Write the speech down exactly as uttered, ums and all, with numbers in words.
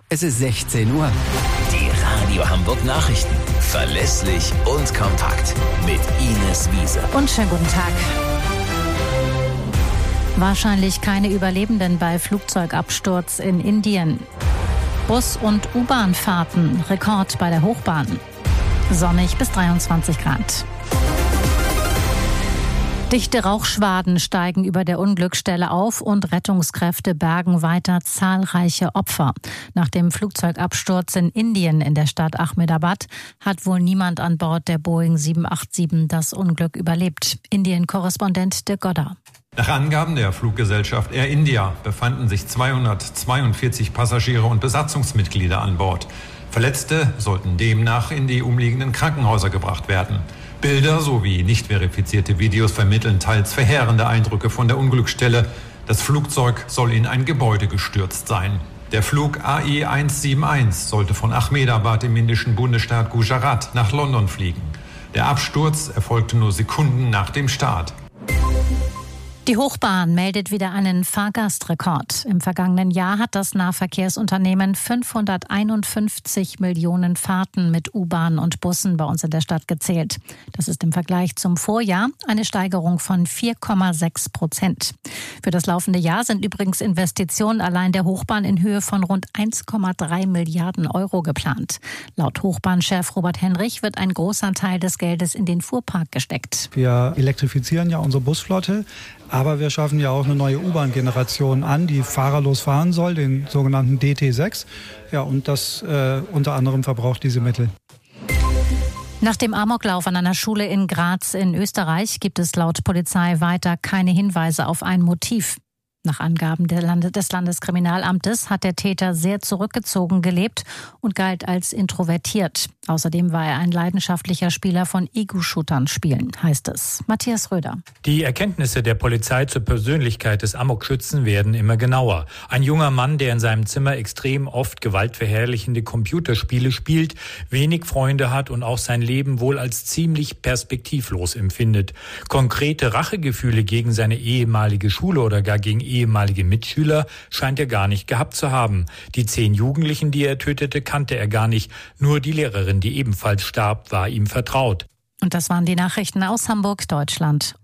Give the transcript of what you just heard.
Es ist sechzehn Uhr. Die Radio Hamburg Nachrichten. Verlässlich und kompakt. Mit Ines Wiese. Und schönen guten Tag. Wahrscheinlich keine Überlebenden bei Flugzeugabsturz in Indien. Bus- und U-Bahn-Fahrten. Rekord bei der Hochbahn. Sonnig bis dreiundzwanzig Grad. Dichte Rauchschwaden steigen über der Unglücksstelle auf und Rettungskräfte bergen weiter zahlreiche Opfer. Nach dem Flugzeugabsturz in Indien in der Stadt Ahmedabad hat wohl niemand an Bord der Boeing sieben acht sieben das Unglück überlebt. Indien-Korrespondent Dirk Godder. Nach Angaben der Fluggesellschaft Air India befanden sich zweihundertzweiundvierzig Passagiere und Besatzungsmitglieder an Bord. Verletzte sollten demnach in die umliegenden Krankenhäuser gebracht werden. Bilder sowie nicht verifizierte Videos vermitteln teils verheerende Eindrücke von der Unglücksstelle. Das Flugzeug soll in ein Gebäude gestürzt sein. Der Flug A E eins sieben eins sollte von Ahmedabad im indischen Bundesstaat Gujarat nach London fliegen. Der Absturz erfolgte nur Sekunden nach dem Start. Die Hochbahn meldet wieder einen Fahrgastrekord. Im vergangenen Jahr hat das Nahverkehrsunternehmen fünfhunderteinundfünfzig Millionen Fahrten mit U-Bahn und Bussen bei uns in der Stadt gezählt. Das ist im Vergleich zum Vorjahr eine Steigerung von vier Komma sechs Prozent. Für das laufende Jahr sind übrigens Investitionen allein der Hochbahn in Höhe von rund eins Komma drei Milliarden Euro geplant. Laut Hochbahnchef Robert Henrich wird ein großer Teil des Geldes in den Fuhrpark gesteckt. Wir elektrifizieren ja unsere Busflotte. Aber wir schaffen ja auch eine neue U-Bahn-Generation an, die fahrerlos fahren soll, den sogenannten D T sechs. Ja, und das äh, unter anderem verbraucht diese Mittel. Nach dem Amoklauf an einer Schule in Graz in Österreich gibt es laut Polizei weiter keine Hinweise auf ein Motiv. Nach Angaben der Lande- des Landeskriminalamtes hat der Täter sehr zurückgezogen gelebt und galt als introvertiert. Außerdem war er ein leidenschaftlicher Spieler von Ego-Shootern spielen, heißt es. Matthias Röder. Die Erkenntnisse der Polizei zur Persönlichkeit des Amokschützen werden immer genauer. Ein junger Mann, der in seinem Zimmer extrem oft gewaltverherrlichende Computerspiele spielt, wenig Freunde hat und auch sein Leben wohl als ziemlich perspektivlos empfindet. Konkrete Rachegefühle gegen seine ehemalige Schule oder gar gegen ehemalige Mitschüler scheint er gar nicht gehabt zu haben. Die zehn Jugendlichen, die er tötete, kannte er gar nicht. Nur die Lehrerin, die ebenfalls starb, war ihm vertraut. Und das waren die Nachrichten aus Hamburg, Deutschland.